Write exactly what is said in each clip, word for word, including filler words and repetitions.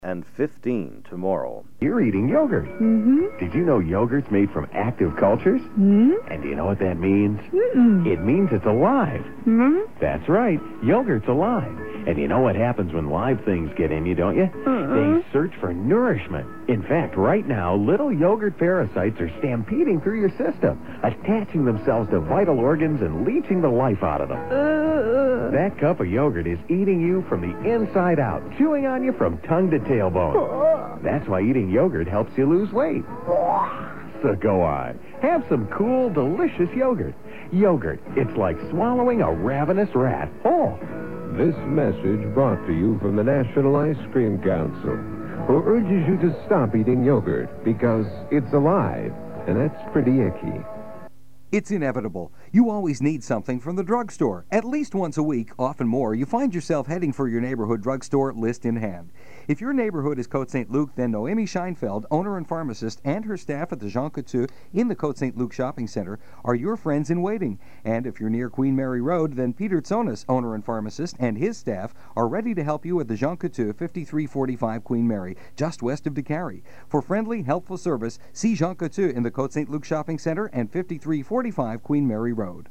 and fifteen tomorrow. You're eating yogurt. Mm-hmm. Did you know yogurt's made from active cultures? Mm-hmm. And do you know what that means? Mm-mm. It means it's alive. Mm-hmm. That's right. Yogurt's alive. And you know what happens when live things get in you, don't you? Uh-uh. They search for nourishment. In fact, right now, little yogurt parasites are stampeding through your system, attaching themselves to vital organs and leaching the life out of them. Uh, That cup of yogurt is eating you from the inside out, chewing on you from tongue to tailbone. That's why eating yogurt helps you lose weight. So go on. Have some cool, delicious yogurt. Yogurt, it's like swallowing a ravenous rat whole. This message brought to you from the National Ice Cream Council, who urges you to stop eating yogurt because it's alive, and that's pretty icky. It's inevitable. You always need something from the drugstore. At least once a week, often more, you find yourself heading for your neighborhood drugstore, list in hand. If your neighborhood is Côte Saint Luc, then Noemi Scheinfeld, owner and pharmacist, and her staff at the Jean Coutu in the Côte Saint Luc Shopping Center are your friends in waiting. And if you're near Queen Mary Road, then Peter Tsonis, owner and pharmacist, and his staff are ready to help you at the Jean Coutu, fifty-three forty-five Queen Mary, just west of DeCarry. For friendly, helpful service, see Jean Coutu in the Côte Saint Luc Shopping Center and fifty-three forty-five Queen Mary Road.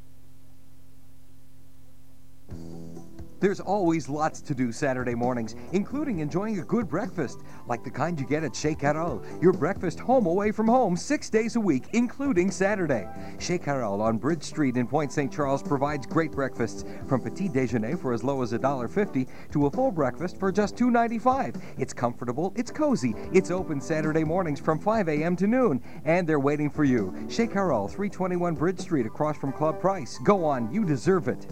There's always lots to do Saturday mornings, including enjoying a good breakfast, like the kind you get at Chez Carole, your breakfast home away from home six days a week, including Saturday. Chez Carole on Bridge Street in Point Saint Charles provides great breakfasts, from petit déjeuner for as low as one dollar fifty to a full breakfast for just two ninety-five. It's comfortable, it's cozy, it's open Saturday mornings from five a m to noon, and they're waiting for you. Chez Carole, three twenty-one Bridge Street across from Club Price. Go on, you deserve it.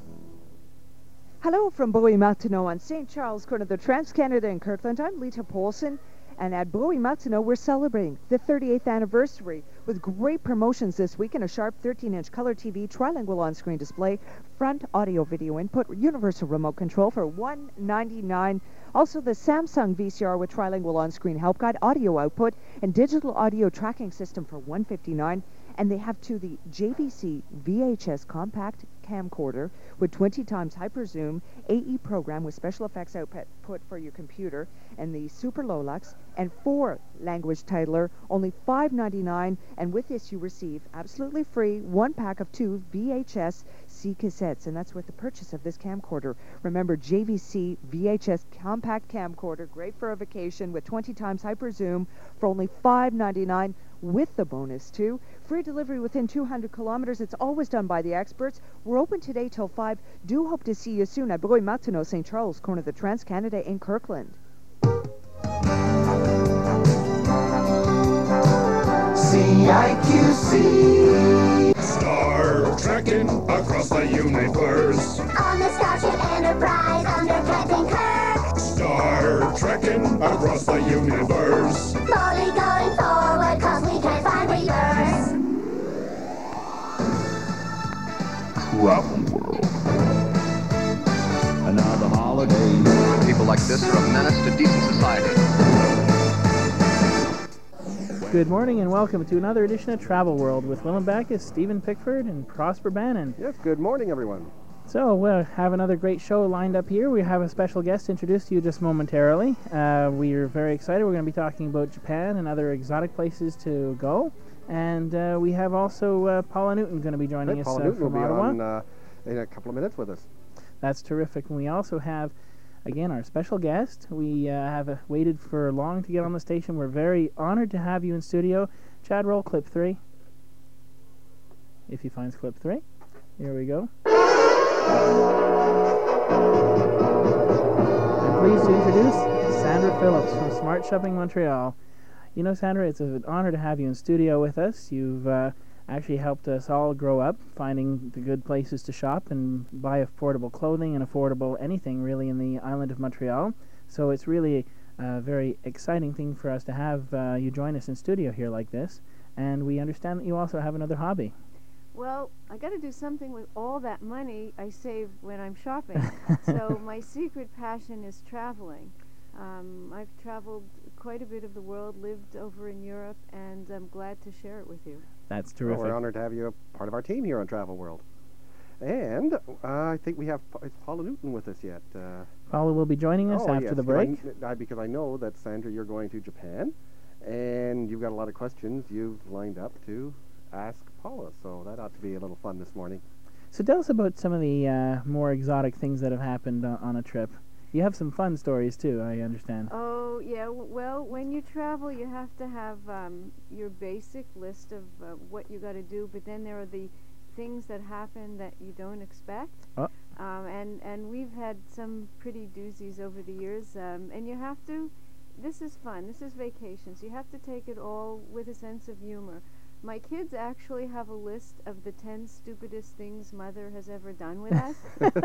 Hello from Brouilles Martineau on Saint Charles, corner of the Trans-Canada in Kirkland. I'm Lita Paulson, and at Brouilles Martineau, we're celebrating the thirty-eighth anniversary with great promotions this week and a sharp thirteen inch color T V, trilingual on-screen display, front audio-video input, universal remote control for one ninety-nine. Also, the Samsung V C R with trilingual on-screen help guide, audio output, and digital audio tracking system for one fifty-nine. And they have, too, the J V C V H S compact camcorder with twenty times hyper zoom, A E program with special effects output for your computer, and the Super Lolux, and four language titler, only five ninety-nine. And with this, you receive absolutely free one pack of two V H S C cassettes, and that's with the purchase of this camcorder. Remember, J V C V H S compact camcorder, great for a vacation with twenty times hyper zoom for only five ninety-nine. With the bonus, too. Free delivery within two hundred kilometers. It's always done by the experts. We're open today till five. Do hope to see you soon at Brouilles Martineau, Saint Charles, corner of the Trans-Canada in Kirkland. C I Q C. Star trekking across the universe. On the Starship Enterprise under Captain Kirk. Star trekking across the universe. Slowly going forward cause we can't find reverse. Travel World. And now the holidays. People like this are a menace to decent society. Good morning and welcome to another edition of Travel World with Willem Backus, Stephen Pickford, and Prosper Bannon. Yes, good morning, everyone. So we'll have another great show lined up here. We have a special guest introduced to you just momentarily. Uh, we are very excited. We're going to be talking about Japan and other exotic places to go. And uh, we have also uh, Paula Newton going to be joining Right, us Paula uh, Newton from will be Ottawa. on uh, in a couple of minutes with us. That's terrific. And we also have, again, our special guest. We uh, have uh, waited for long to get on the station. We're very honored to have you in studio. Chad, roll clip three. If he finds clip three. Here we go. I'm pleased to introduce Sandra Phillips from Smart Shopping Montreal. You know, Sandra, it's an honor to have you in studio with us. You've uh, actually helped us all grow up finding the good places to shop and buy affordable clothing and affordable anything really in the island of Montreal. So it's really a very exciting thing for us to have uh, you join us in studio here like this. And we understand that you also have another hobby. Well, I got to do something with all that money I save when I'm shopping. So my secret passion is traveling. Um, I've traveled quite a bit of the world, lived over in Europe, and I'm glad to share it with you. That's terrific. Well, we're honored to have you a part of our team here on Travel World. And uh, I think we have, is Paula Newton with us yet? Uh, Paula will be joining us oh, after yes, the because I break. kn- I, because I know that, Sandra, you're going to Japan, and you've got a lot of questions you've lined up to ask Paula, so that ought to be a little fun this morning. So tell us about some of the uh, more exotic things that have happened uh, on a trip. You have some fun stories, too, I understand. Oh, yeah. w- Well, when you travel, you have to have um, your basic list of uh, what you got to do, but then there are the things that happen that you don't expect. Oh. Um, and, and we've had some pretty doozies over the years, um, and you have to, this is fun, this is vacations. You have to take it all with a sense of humor. My kids actually have a list of the ten stupidest things Mother has ever done with us.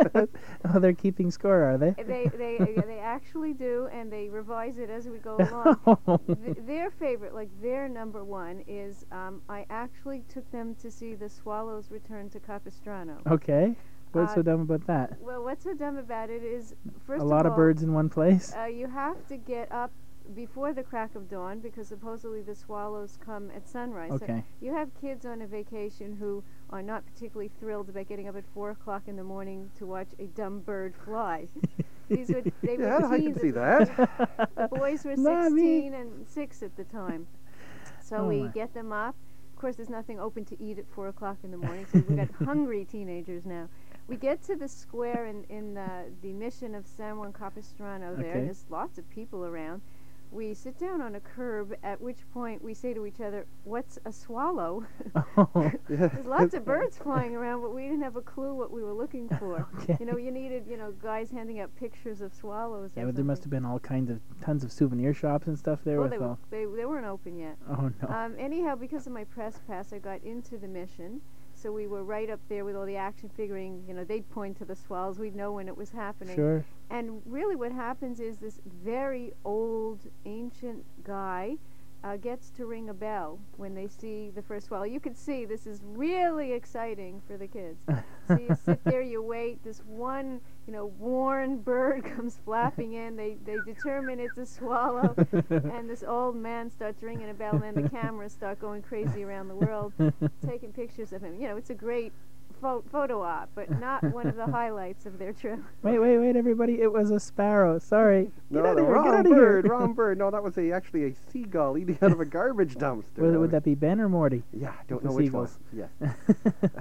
Oh, they're keeping score, are they? They they they actually do, and they revise it as we go along. Th- their favorite, like their number one, is um, I actually took them to see the swallows return to Capistrano. Okay. What's Uh, so dumb about that? Well, what's so dumb about it is, first A of lot all, of birds in one place? Uh, you have to get up before the crack of dawn because supposedly the swallows come at sunrise. So Okay. you have kids on a vacation who are not particularly thrilled about getting up at four o'clock in the morning to watch a dumb bird fly. These were they Yeah, were I teens can see at the that. time. The boys were Not me. sixteen and six at the time. So Oh we my. get them up. Of course, there's nothing open to eat at four o'clock in the morning, so we've got hungry teenagers now. We get to the square in, in uh, the mission of San Juan Capistrano there, Okay. and there's lots of people around. We sit down on a curb, at which point we say to each other, "What's a swallow?" Oh. There's lots of birds flying around, but we didn't have a clue what we were looking for. Okay. You know, you needed, you know, guys handing out pictures of swallows. Yeah, or but there must something. have been all kinds of, tons of souvenir shops and stuff there Well, with they, all... were, they, they weren't open yet. Oh, no. Um, anyhow, because of my press pass, I got into the mission. So we were right up there with all the action figuring. You know, they'd point to the swells. We'd know when it was happening. Sure. And really what happens is this very old, ancient guy uh, gets to ring a bell when they see the first swallow. You can see this is really exciting for the kids. So you sit there, you wait. This one, you know, worn bird comes flapping in. They they determine it's a swallow. And this old man starts ringing a bell, and then the cameras start going crazy around the world, taking pictures of him. You know, it's a great pho- photo op, but not one of the highlights of their trip. Wait, wait, wait, everybody. It was a sparrow. Sorry. No, Get out the of here. Get wrong out of bird, here. wrong bird. No, that was a, actually a seagull eating out of a garbage dumpster. Would, would that be Ben or Morty? Yeah, I don't The know which one. seagulls. Yes.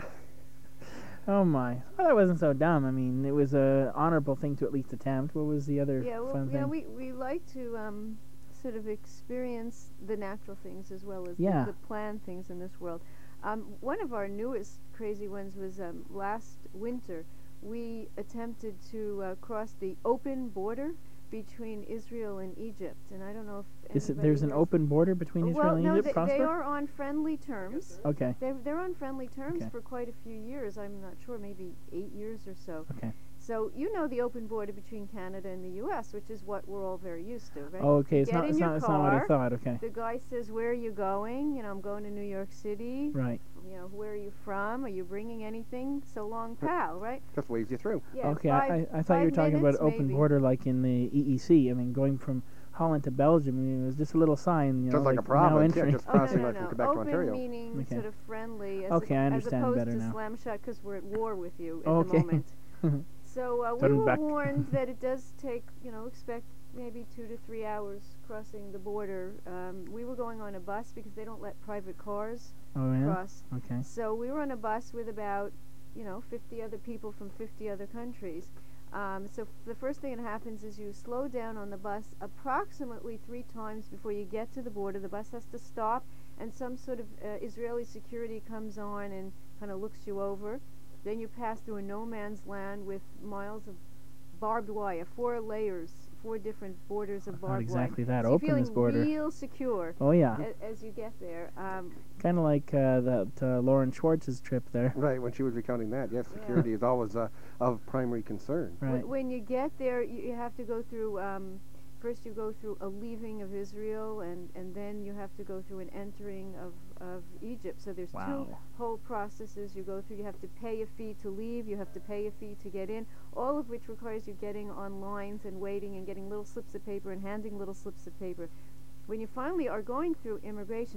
Oh, my. Well, that wasn't so dumb. I mean, it was a honorable thing to at least attempt. What was the other Yeah, well, fun yeah, thing? we, we like to um, sort of experience the natural things as well as Yeah. the, the planned things in this world. Um, one of our newest crazy ones was um, last winter. We attempted to uh, cross the open border between Israel and Egypt, and I don't know if Is it, anybody there's an has- open border between Israel well, and no, Egypt, they, Prosper? they are on friendly terms. Okay. They're, they're on friendly terms Okay. for quite a few years. I'm not sure, maybe eight years or so. Okay. So you know the open border between Canada and the U S, which is what we're all very used to, right? Oh, okay. It's Get not, in it's your not, it's not what I car, thought. Okay. The guy says, "Where are you going?" You know, "I'm going to New York City." Right. You know, "Where are you from? Are you bringing anything?" "So long, pal," right? Just waves you through. Yeah, Okay, five, I, I, I thought you were five talking about minutes, open maybe. border like in the E E C. I mean, going from Holland to Belgium, I mean, it was just a little sign, you Just know, like a now province, yeah, entering. just Oh, no, crossing no, like no. from Quebec to Open Ontario. meaning Okay. sort of friendly, as, Okay, I as understand opposed better to now. slam shut because we're at war with you at Okay. the moment. So uh, we Turn were back. warned that it does take, you know, expect maybe two to three hours crossing the border. Um, we were going on a bus because they don't let private cars Oh, yeah? cross. Okay. So we were on a bus with about, you know, fifty other people from fifty other countries. Um, so f- the first thing that happens is you slow down on the bus approximately three times before you get to the border. The bus has to stop, and some sort of uh, Israeli security comes on and kind of looks you over. Then you pass through a no man's land with miles of barbed wire, four layers, four different borders of Not barbed exactly wire. that So open, you're this feeling border. real secure Oh, yeah. a- as you get there. Um, Kind of like uh, that uh, Lauren Schwartz's trip there. Right, when she was recounting that, yes, security is always uh, of primary concern. Right. Wh- When you get there, you, you have to go through, um, first you go through a leaving of Israel, and, and then you have to go through an entering of, of Egypt. So there's two Wow. whole processes you go through. You have to pay a fee to leave, you have to pay a fee to get in, all of which requires you getting on lines and waiting and getting little slips of paper and handing little slips of paper. When you finally are going through immigration,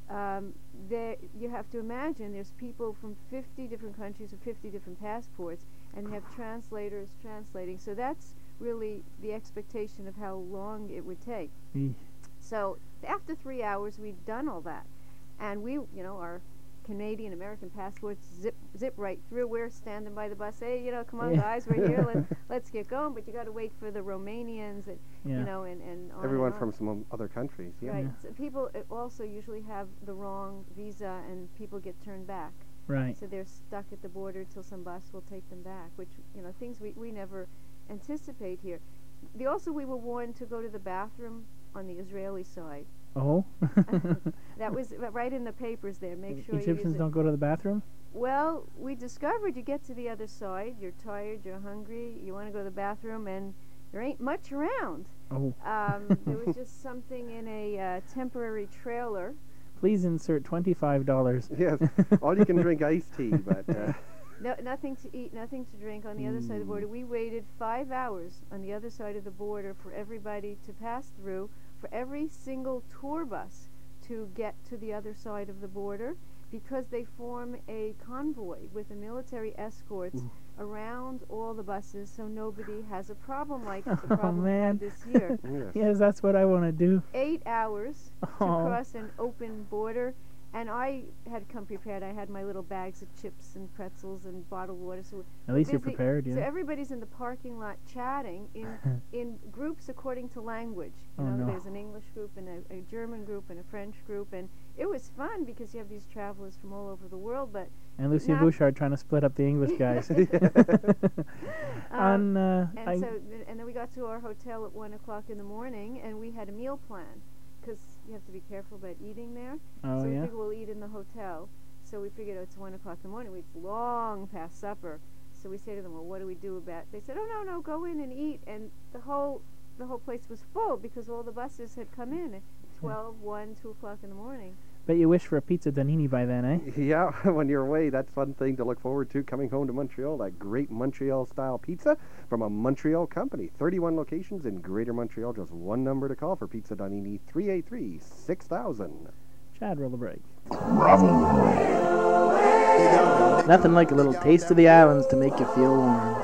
um, there you have to imagine there's people from fifty different countries with fifty different passports, and they have translators translating. So that's really the expectation of how long it would take. Eesh. So after three hours, we'd done all that, and we, you know, our Canadian American passports zip zip right through. We're standing by the bus. Hey, you know, come on, Yeah. guys, we're here. Let, let's get going. But you got to wait for the Romanians, and Yeah. you know, and and on Everyone and on. from some other countries. Yeah. Right. So people uh, also usually have the wrong visa, and people get turned back. Right. So they're stuck at the border till some bus will take them back, which, you know, things we, we never anticipate here. The, also, we were warned to go to the bathroom on the Israeli side. Oh. That was uh, right in the papers there. Make sure you use Egyptians it. don't go to the bathroom? Well, we discovered you get to the other side, you're tired, you're hungry, you want to go to the bathroom, and there ain't much around. Oh. Um, there was just something in a uh, temporary trailer. Please insert twenty-five dollars. Yes. All you can drink iced tea, but uh, No, nothing to eat, nothing to drink on the other side of the border. We waited five hours on the other side of the border for everybody to pass through, for every single tour bus to get to the other side of the border, because they form a convoy with the military escorts Ooh. around all the buses, so nobody has a problem like the Oh, problem we man. had this year. yes. Yes, that's what I want to do. Eight hours to Oh. cross an open border, and I had come prepared. I had my little bags of chips and pretzels and bottled water. So At least you're busy- prepared, So yeah. everybody's in the parking lot chatting in in groups according to language. You Oh, know, no. there's an English group and a, a German group and a French group, and it was fun because you have these travelers from all over the world. But And Lucia not- Bouchard trying to split up the English guys. Um, On, uh, and I, so th- and then we got to our hotel at one o'clock in the morning, and we had a meal plan because you have to be careful about eating there. oh, so we yeah? figured we'll eat in the hotel. So we figured oh, it's one o'clock in the morning. It's long past supper. So we say to them, well, what do we do about? They said, oh no, no, go in and eat. And the whole the whole place was full because all the buses had come in at twelve, one, two o'clock in the morning. Bet you wish for a pizza Danini by then, eh? Yeah, when you're away, that's one thing to look forward to, coming home to Montreal, that great Montreal-style pizza from a Montreal company. thirty-one locations in Greater Montreal, just one number to call for Pizza Donini, three eight three, six thousand. Chad, roll the break. Bravo. Nothing like a little taste of the islands to make you feel warm.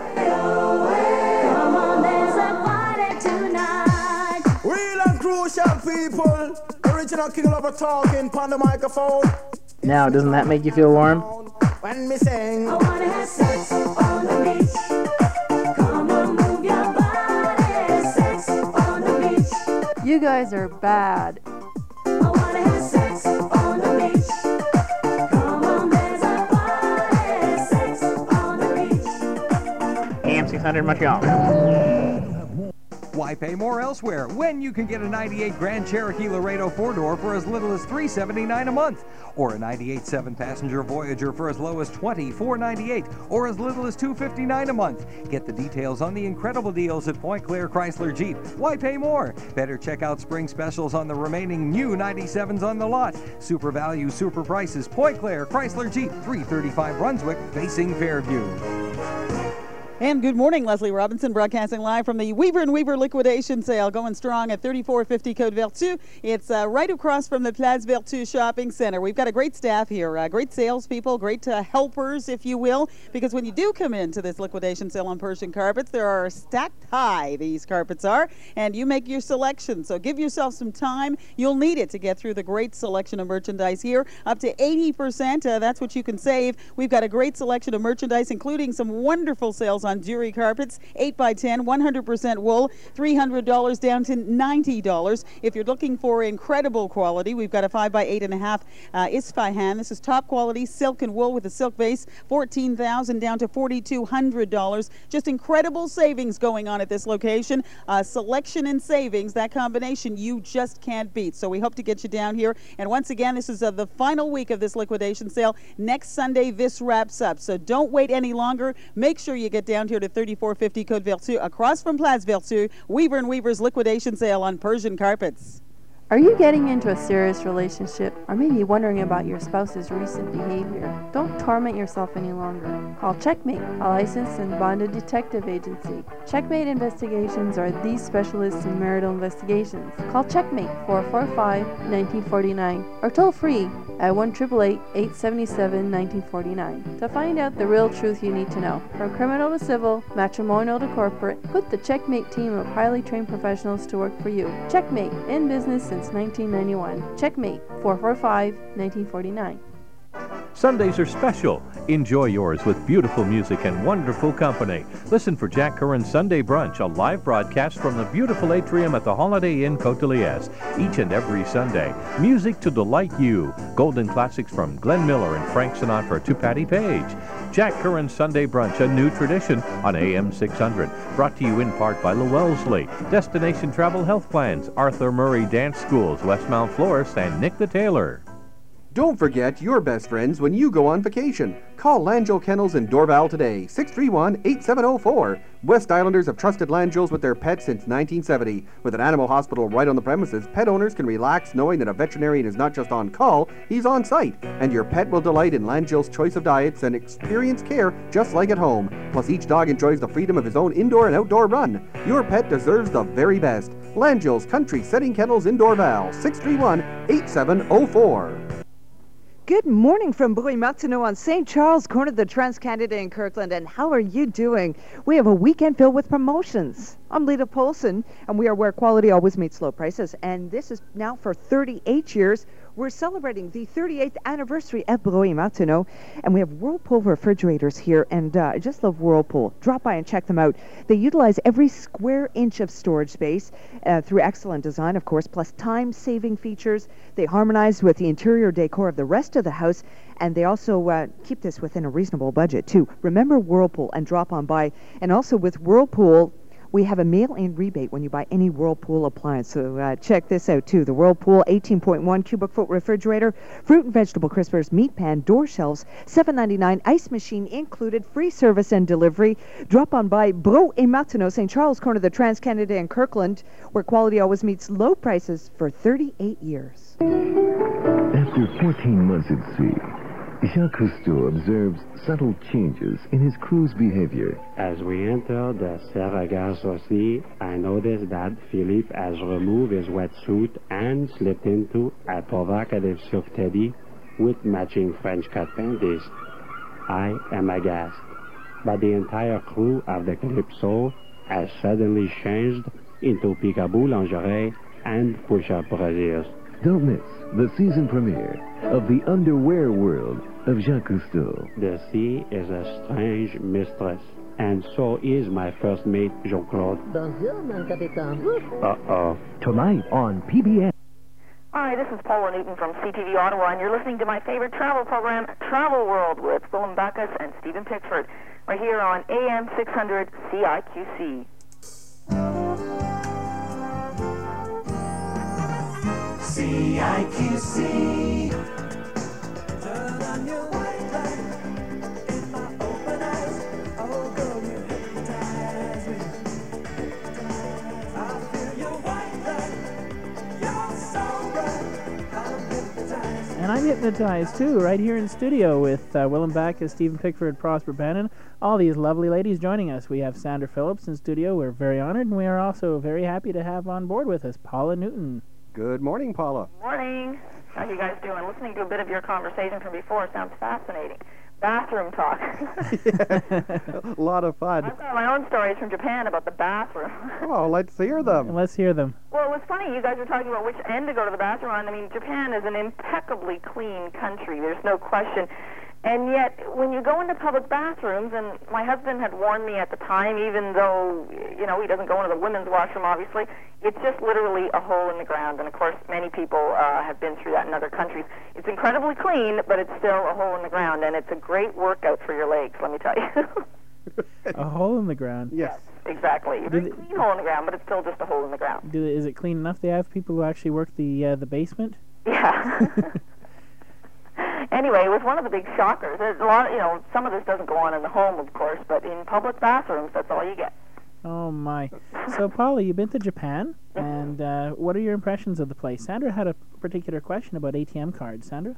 Come on, there's a party tonight. Real and crucial people. Original King Lover talking on the microphone. Now, doesn't that make you feel warm? When me sing, I wanna have sex on the beach. Come on, move your body. Sex on the beach. You guys are bad. I wanna have sex on the beach. Come on, there's a party. Sex on the beach. A M six hundred Montreal. Why pay more elsewhere when you can get a ninety-eight Grand Cherokee Laredo four-door for as little as three hundred seventy-nine dollars a month, or a ninety-eight seven-passenger Voyager for as low as twenty-four ninety-eight, or as little as two hundred fifty-nine dollars a month. Get the details on the incredible deals at Point Claire Chrysler Jeep. Why pay more? Better check out spring specials on the remaining new ninety-sevens on the lot. Super value, super prices. Point Claire Chrysler Jeep, three thirty-five Brunswick, facing Fairview. And good morning, Leslie Robinson, broadcasting live from the Weaver and Weaver liquidation sale, going strong at thirty-four fifty Côte Vertu. It's uh, right across from the Place Vertu Shopping Center. We've got a great staff here, uh, great salespeople, great uh, helpers, if you will, because when you do come into this liquidation sale on Persian carpets, there are stacked high, these carpets are, and you make your selection. So give yourself some time. You'll need it to get through the great selection of merchandise here, up to eighty percent. Uh, that's what you can save. We've got a great selection of merchandise, including some wonderful sales on Dury carpets, eight by ten, one hundred percent wool, three hundred dollars down to ninety dollars. If you're looking for incredible quality, we've got a five by eight and a half uh, Isfahan. This is top quality silk and wool with a silk base, fourteen thousand dollars down to forty-two hundred dollars. Just incredible savings going on at this location. Uh, selection and savings, that combination you just can't beat. So we hope to get you down here. And once again, this is uh, the final week of this liquidation sale. Next Sunday, this wraps up. So don't wait any longer. Make sure you get down here to thirty-four fifty Côte Vertu, across from Place Vertu, Weaver and Weaver's liquidation sale on Persian carpets. Are you getting into a serious relationship, or maybe wondering about your spouse's recent behavior? Don't torment yourself any longer. Call Checkmate, a licensed and bonded detective agency. Checkmate Investigations are the specialists in marital investigations. Call Checkmate four four five, one nine four nine or toll free at one eight eight eight, eight seven seven, one nine four nine to find out the real truth you need to know. From criminal to civil, matrimonial to corporate, put the Checkmate team of highly trained professionals to work for you. Checkmate, in business since nineteen ninety-one. Checkmate four four five, one nine four nine. Sundays are special. Enjoy yours with beautiful music and wonderful company. Listen for Jack Curran's Sunday Brunch, a live broadcast from the beautiful atrium at the Holiday Inn Côte de Liesse, each and every Sunday. Music to delight you. Golden classics from Glenn Miller and Frank Sinatra to Patti Page. Jack Curran's Sunday Brunch, a new tradition on A M six hundred. Brought to you in part by Wellesley, Destination Travel Health Plans, Arthur Murray Dance Schools, Westmount Florist, and Nick the Tailor. Don't forget your best friends when you go on vacation. Call Langell Kennels in Dorval today, six three one, eight seven zero four. West Islanders have trusted Langell's with their pets since nineteen seventy. With an animal hospital right on the premises, pet owners can relax knowing that a veterinarian is not just on call, he's on site. And your pet will delight in Langell's choice of diets and experience care just like at home. Plus, each dog enjoys the freedom of his own indoor and outdoor run. Your pet deserves the very best. Langell's Country Setting Kennels in Dorval, six three one, eight seven zero four. Good morning from Brouille-Martineau on Saint Charles, corner of the Trans-Canada in Kirkland. And how are you doing? We have a weekend filled with promotions. I'm Lita Polson, and we are where quality always meets low prices. And this is now for thirty-eight years. We're celebrating the thirty-eighth anniversary at Brouille-Martineau, and we have Whirlpool refrigerators here, and uh, I just love Whirlpool. Drop by and check them out. They utilize every square inch of storage space uh, through excellent design, of course, plus time-saving features. They harmonize with the interior decor of the rest of the house, and they also uh, keep this within a reasonable budget, too. Remember Whirlpool and drop on by. And also with Whirlpool, we have a mail-in rebate when you buy any Whirlpool appliance. So uh, check this out, too. The Whirlpool eighteen point one cubic foot refrigerator, fruit and vegetable crispers, meat pan, door shelves, seven ninety-nine, ice machine included, free service and delivery. Drop on by Brouille-Martineau, Saint Charles, corner of the Trans-Canada in Kirkland, where quality always meets low prices for thirty-eight years. After fourteen months at sea, Jacques Cousteau observes subtle changes in his crew's behavior. As we enter the Sargassosi, I noticed that Philippe has removed his wetsuit and slipped into a provocative surteddy with matching French cut panties. I am aghast. But the entire crew of the Calypso has suddenly changed into peekaboo lingerie and push-up brasiers. Don't miss the season premiere of The Underwear World of Jacques Cousteau. The sea is a strange mistress, and so is my first mate, Jean-Claude. Bonjour, mon capitaine. Uh-oh. Tonight on P B S. Hi, this is Paula Newton from C T V Ottawa, and you're listening to my favorite travel program, Travel World, with Willem Backus and Stephen Pickford. We're here on A M six hundred C I Q C. C I Q C. Turn on your white light in my open eyes. Oh, girl, you hypnotize me. I feel your white light. You're so bright. I'm hypnotized. And I'm hypnotized too, right here in studio with uh, Willem Backus, Stephen Pickford, Prosper Bannon, all these lovely ladies joining us. We have Sandra Phillips in studio. We're very honored, and we are also very happy to have on board with us Paula Newton. Good morning, Paula. Morning. How you guys doing? Listening to a bit of your conversation from before sounds fascinating. Bathroom talk. A lot of fun. I've got my own stories from Japan about the bathroom. Oh, let's hear them. Let's hear them. Well, it was funny. You guys were talking about which end to go to the bathroom on. I mean, Japan is an impeccably clean country. There's no question. And yet, when you go into public bathrooms, and my husband had warned me at the time, even though, you know, he doesn't go into the women's washroom, obviously, it's just literally a hole in the ground. And, of course, many people uh, have been through that in other countries. It's incredibly clean, but it's still a hole in the ground, and it's a great workout for your legs, let me tell you. A hole in the ground? Yes. Exactly. A very clean hole in the ground, but it's still just a hole in the ground. Do, is it clean enough? They have people who actually work the uh, the basement? Yeah. Anyway, it was one of the big shockers. There's a lot, you know, some of this doesn't go on in the home, of course, but in public bathrooms, that's all you get. Oh, my. So, Paula, you been to Japan? And uh, what are your impressions of the place? Sandra had a particular question about A T M cards. Sandra?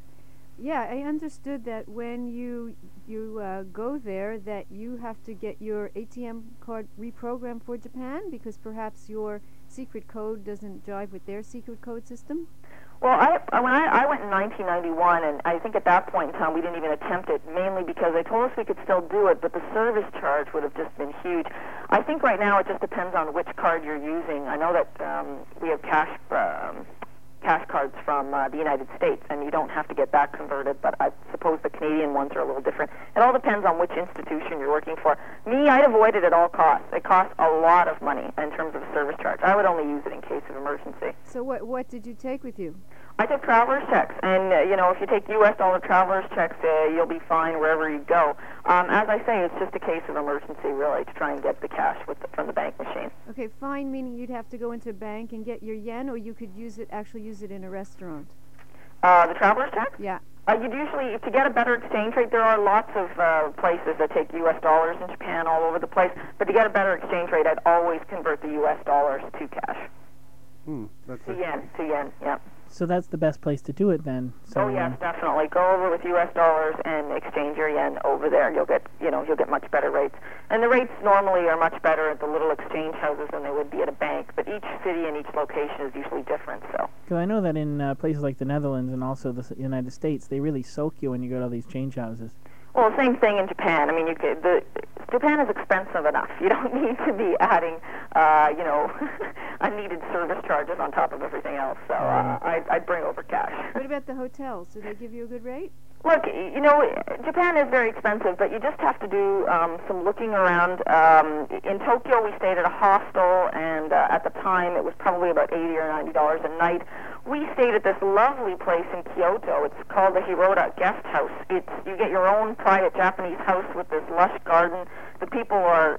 Yeah, I understood that when you you uh, go there, that you have to get your A T M card reprogrammed for Japan because perhaps your secret code doesn't jive with their secret code system. Well, I, I- when I, I went in nineteen ninety-one, and I think at that point in time we didn't even attempt it, mainly because they told us we could still do it, but the service charge would have just been huge. I think right now it just depends on which card you're using. I know that um, we have cash um, cash cards from uh, the United States, and you don't have to get that converted, but I suppose the Canadian ones are a little different. It all depends on which institution you're working for. Me, I'd avoid it at all costs. It costs a lot of money in terms of a service charge. I would only use it in case of emergency. So what what did you take with you? I took traveler's checks, and uh, you know, if you take U S dollar traveler's checks, uh, you'll be fine wherever you go. Um, as I say, it's just a case of emergency, really, to try and get the cash with the, from the bank machine. Okay, fine, meaning you'd have to go into a bank and get your yen, or you could use it actually use it in a restaurant. Uh, the traveler's check? Yeah. Uh, you'd usually, to get a better exchange rate, there are lots of uh, places that take U S dollars in Japan all over the place, but to get a better exchange rate, I'd always convert the U S dollars to cash. Hmm, that's To a- yen, to yen, yeah. So that's the best place to do it then. So, Oh yes, definitely. Go over with U S dollars and exchange your yen over there. You'll get, you know, you'll get much better rates. And the rates normally are much better at the little exchange houses than they would be at a bank. But each city and each location is usually different. So. Because I know that in uh, places like the Netherlands and also the S- United States, they really soak you when you go to all these change houses. Well, same thing in Japan. I mean, you could, the Japan is expensive enough. You don't need to be adding, uh, you know, unneeded service charges on top of everything else. So uh, I'd, I'd bring over cash. What about the hotels? Do they give you a good rate? Look, you know, Japan is very expensive, but you just have to do um, some looking around. Um, in Tokyo, we stayed at a hostel, and uh, at the time, it was probably about eighty or ninety dollars a night. We stayed at this lovely place in Kyoto. It's called the Hiroda Guest House. It's you get your own private Japanese house with this lush garden. The people are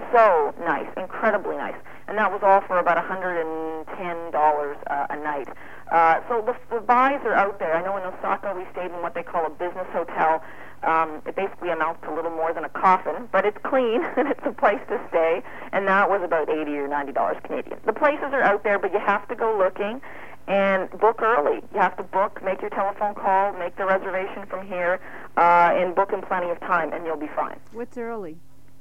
so nice, incredibly nice, and that was all for about one hundred ten dollars uh, a night. Uh, so the, the buys are out there. I know in Osaka we stayed in what they call a business hotel. Um, it basically amounts to a little more than a coffin, but it's clean and it's a place to stay, and that was about eighty or ninety dollars Canadian. The places are out there, but you have to go looking and book early. You have to book, make your telephone call, make the reservation from here, uh, and book in plenty of time, and you'll be fine. What's early?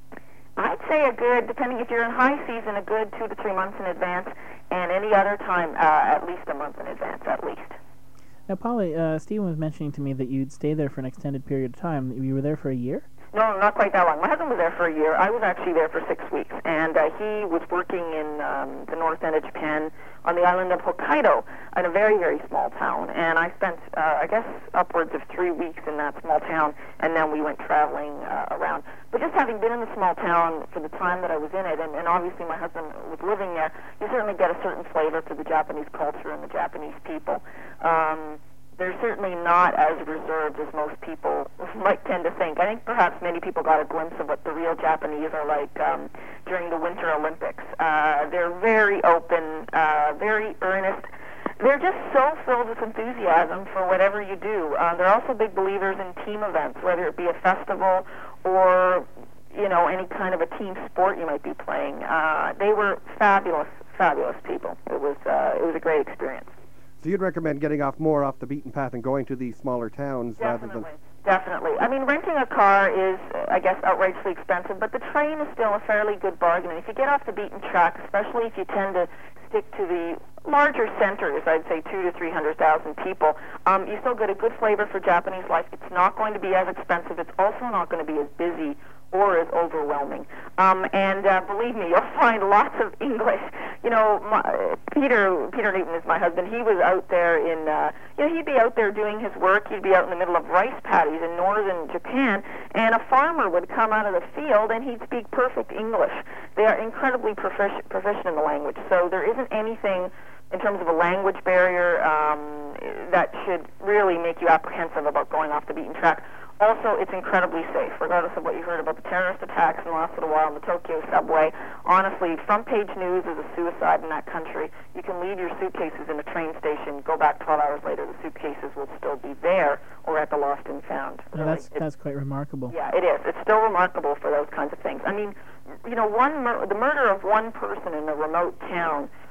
I'd say a good, depending if you're in high season, a good two to three months in advance, and any other time, uh, at least a month in advance, at least. Now, Polly, uh, Stephen was mentioning to me that you'd stay there for an extended period of time. You were there for a year? No, not quite that long. My husband was there for a year. I was actually there for six weeks, and uh, he was working in um, the north end of Japan on the island of Hokkaido in a very, very small town. And I spent, uh, I guess, upwards of three weeks in that small town, and then we went traveling uh, around. But just having been in the small town for the time that I was in it, and, and obviously my husband was living there, you certainly get a certain flavor for the Japanese culture and the Japanese people. Um, They're certainly not as reserved as most people might tend to think. I think perhaps many people got a glimpse of what the real Japanese are like um, during the Winter Olympics. Uh, they're very open, uh, very earnest. They're just so filled with enthusiasm for whatever you do. Uh, they're also big believers in team events, whether it be a festival or, you know, any kind of a team sport you might be playing. Uh, they were fabulous, fabulous people. It was, uh, it was a great experience. So you'd recommend getting off more off the beaten path and going to these smaller towns rather than... Definitely. I mean, renting a car is, uh, I guess, outrageously expensive, but the train is still a fairly good bargain. And if you get off the beaten track, especially if you tend to stick to the larger centers, I'd say two to three hundred thousand people, um, you still get a good flavor for Japanese life. It's not going to be as expensive. It's also not going to be as busy or as overwhelming. Um, and uh, believe me, you'll find lots of English. You know, my, uh, Peter Peter Newton is my husband. He was out there in, uh, you know, he'd be out there doing his work. He'd be out in the middle of rice paddies in northern Japan, and a farmer would come out of the field and he'd speak perfect English. They are incredibly proficient, proficient in the language, so there isn't anything in terms of a language barrier um, that should really make you apprehensive about going off the beaten track. Also, it's incredibly safe, regardless of what you heard about the terrorist attacks in the last little while in the Tokyo subway. Honestly, front-page news is a suicide in that country. You can leave your suitcases in a train station, go back twelve hours later, the suitcases will still be there or at the lost and found. No, that's that's quite remarkable. Yeah, it is. It's still remarkable for those kinds of things. I mean, you know, one mur- the murder of one person in a remote town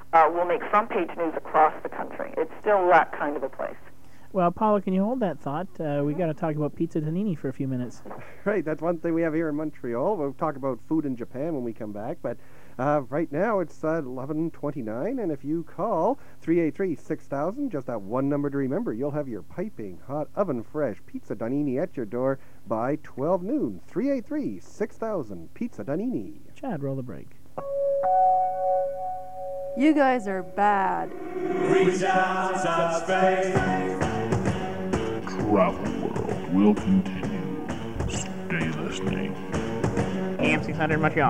uh, will make front page news across the country. It's still that kind of a place. Well, Paula, can you hold that thought? Uh, we got to talk about Pizza Tonini for a few minutes. Right, that's one thing we have here in Montreal. We'll talk about food in Japan when we come back, but uh, right now it's uh, eleven twenty-nine, and if you call three eight three, six thousand, just that one number to remember, you'll have your piping hot, oven-fresh Pizza Donini at your door by twelve noon. three eight three, six thousand, Pizza Donini. Chad, roll the break. You guys are bad. Reach outside space. Travel World will continue. Stay listening. A M six hundred Montreal.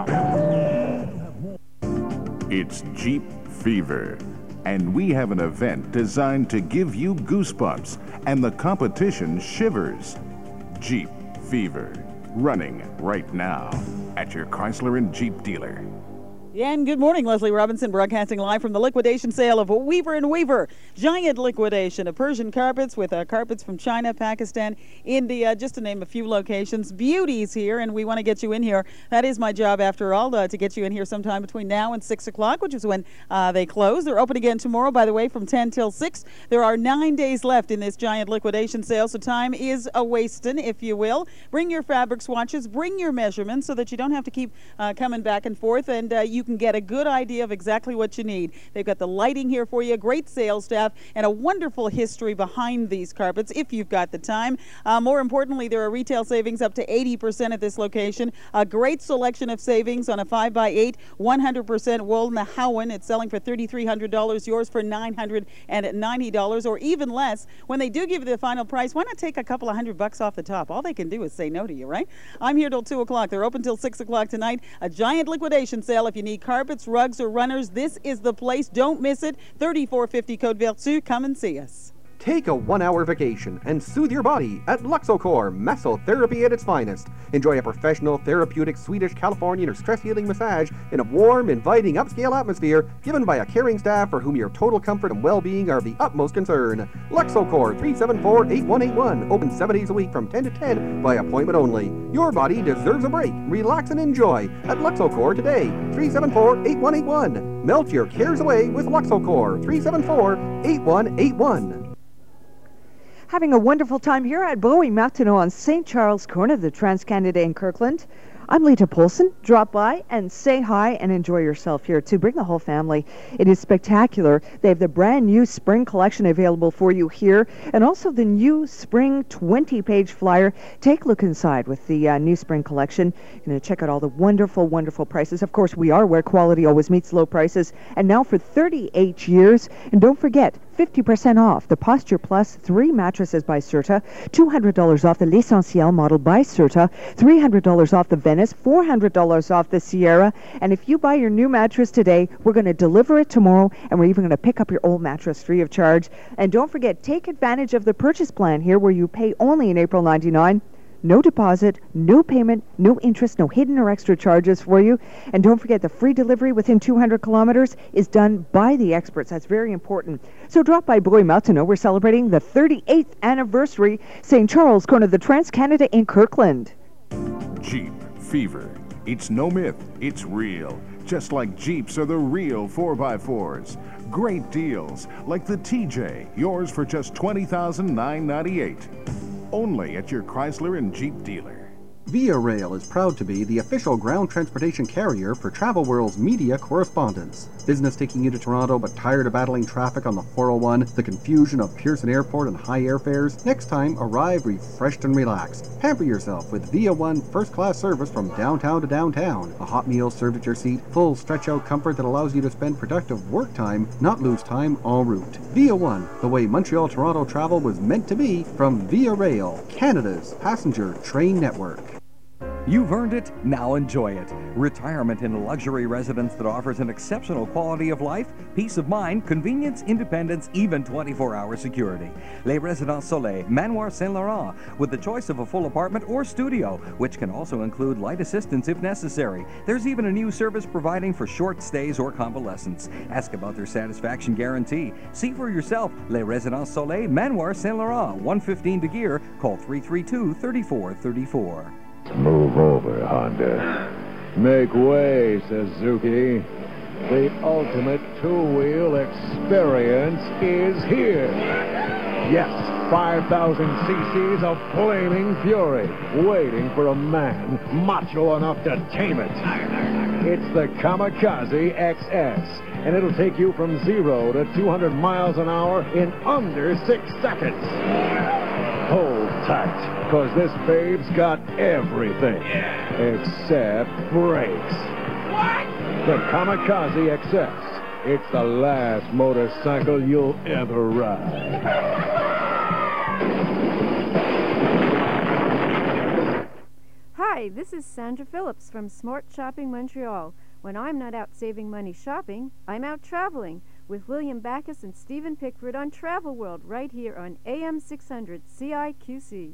It's Jeep Fever, and we have an event designed to give you goosebumps and the competition shivers. Jeep Fever, running right now at your Chrysler and Jeep dealer. And good morning, Leslie Robinson, broadcasting live from the liquidation sale of Weaver and Weaver. Giant liquidation of Persian carpets with uh, carpets from China, Pakistan, India, just to name a few locations. Beauties here, and we want to get you in here. That is my job, after all, uh, to get you in here sometime between now and six o'clock, which is when uh, they close. They're open again tomorrow, by the way, from ten till six. There are nine days left in this giant liquidation sale, so time is a-wastin', if you will. Bring your fabric swatches, bring your measurements so that you don't have to keep uh, coming back and forth, and uh, you can get a good idea of exactly what you need. They've got the lighting here for you, great sales staff, and a wonderful history behind these carpets if you've got the time. Uh, more importantly, there are retail savings up to eighty percent at this location. A great selection of savings on a five by eight, one hundred percent wool Nahawan. It's selling for three thousand three hundred dollars, yours for nine hundred ninety dollars, or even less. When they do give you the final price, why not take a couple of hundred bucks off the top? All they can do is say no to you, right? I'm here till two o'clock. They're open till six o'clock tonight. A giant liquidation sale. If you need carpets, rugs, or runners, this is the place. Don't miss it. thirty-four fifty Côte Vertu. Come and see us. Take a one-hour vacation and soothe your body at Luxocor Massotherapy at its finest. Enjoy a professional, therapeutic, Swedish, Californian, or stress-healing massage in a warm, inviting, upscale atmosphere given by a caring staff for whom your total comfort and well-being are the utmost concern. Luxocor, three seven four, eight one eight one. Open seven days a week from ten to ten by appointment only. Your body deserves a break. Relax and enjoy at Luxocor today. three seven four, eight one eight one. Melt your cares away with Luxocor. three seven four, eight one eight one. Having a wonderful time here at Bowie Martineau on Saint Charles Corner of the Trans-Canada in Kirkland. I'm Lita Polson. Drop by and say hi and enjoy yourself here too. Bring the whole family. It is spectacular. They have the brand new spring collection available for you here, and also the new spring twenty page flyer. Take a look inside with the uh, new spring collection. You're going to check out all the wonderful, wonderful prices. Of course, we are where quality always meets low prices, and now for thirty-eight years. And don't forget, fifty percent off the Posture Plus three mattresses by Serta, two hundred dollars off the L'Essentiel model by Serta, three hundred dollars off the Venice, four hundred dollars off the Sierra. And if you buy your new mattress today, we're going to deliver it tomorrow, and we're even going to pick up your old mattress free of charge. And don't forget, take advantage of the purchase plan here where you pay only in April ninety-nine. No deposit, no payment, no interest, no hidden or extra charges for you. And don't forget, the free delivery within two hundred kilometers is done by the experts. That's very important. So drop by Bowie Martineau. We're celebrating the thirty-eighth anniversary Saint Charles Corner of the Trans-Canada in Kirkland. Jeep Fever. It's no myth, it's real. Just like Jeeps are the real four by fours. Great deals, like the T J, yours for just twenty thousand nine hundred ninety-eight dollars. Only at your Chrysler and Jeep dealer. Via Rail is proud to be the official ground transportation carrier for Travel World's media correspondents. Business taking you to Toronto but tired of battling traffic on the four oh one, the confusion of Pearson Airport and high airfares? Next time, arrive refreshed and relaxed. Pamper yourself with Via One first-class service from downtown to downtown. A hot meal served at your seat, full stretch-out comfort that allows you to spend productive work time, not lose time en route. Via One, the way Montreal-Toronto travel was meant to be, from Via Rail, Canada's passenger train network. You've earned it, now enjoy it. Retirement in a luxury residence that offers an exceptional quality of life, peace of mind, convenience, independence, even twenty-four hour security. Les Résidences Soleil, Manoir Saint-Laurent, with the choice of a full apartment or studio, which can also include light assistance if necessary. There's even a new service providing for short stays or convalescence. Ask about their satisfaction guarantee. See for yourself. Les Résidences Soleil, Manoir Saint-Laurent, one fifteen de Gear. Call three three two, three four three four. Move over, Honda. Make way, Suzuki. The ultimate two-wheel experience is here. Yes, five thousand cc's of flaming fury, waiting for a man macho enough to tame it. It's the Kamikaze X S, and it'll take you from zero to two hundred miles an hour in under six seconds. Hold tight, because this babe's got everything except brakes. What? The Kamikaze X S. It's the last motorcycle you'll ever ride. Hi, this is Sandra Phillips from Smart Shopping Montreal. When I'm not out saving money shopping, I'm out traveling with William Backus and Stephen Pickford on Travel World right here on A M six hundred C I Q C.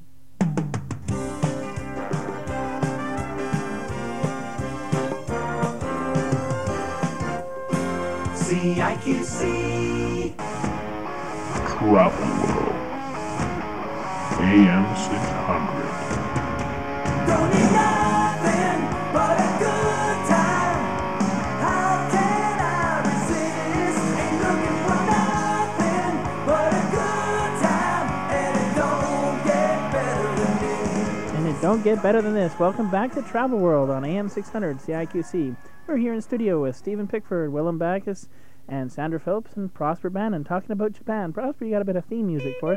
C I Q C. Travel World. A M six hundred. Don't need nothing but a good time. How can I resist? Ain't looking for nothing but a good time. And it don't get better than this. And it don't get better than this. Welcome back to Travel World on A M six hundred C I Q C. We're here in studio with Stephen Pickford, Willem Backus, and Sandra Phillips and Prosper Bannon talking about Japan. Prosper, you got a bit of theme music for us?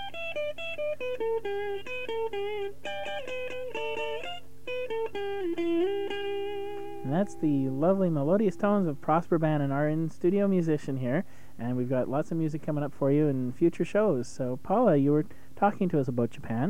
And that's the lovely melodious tones of Prosper Bannon, our in-studio musician here. And we've got lots of music coming up for you in future shows. So, Paula, you were talking to us about Japan.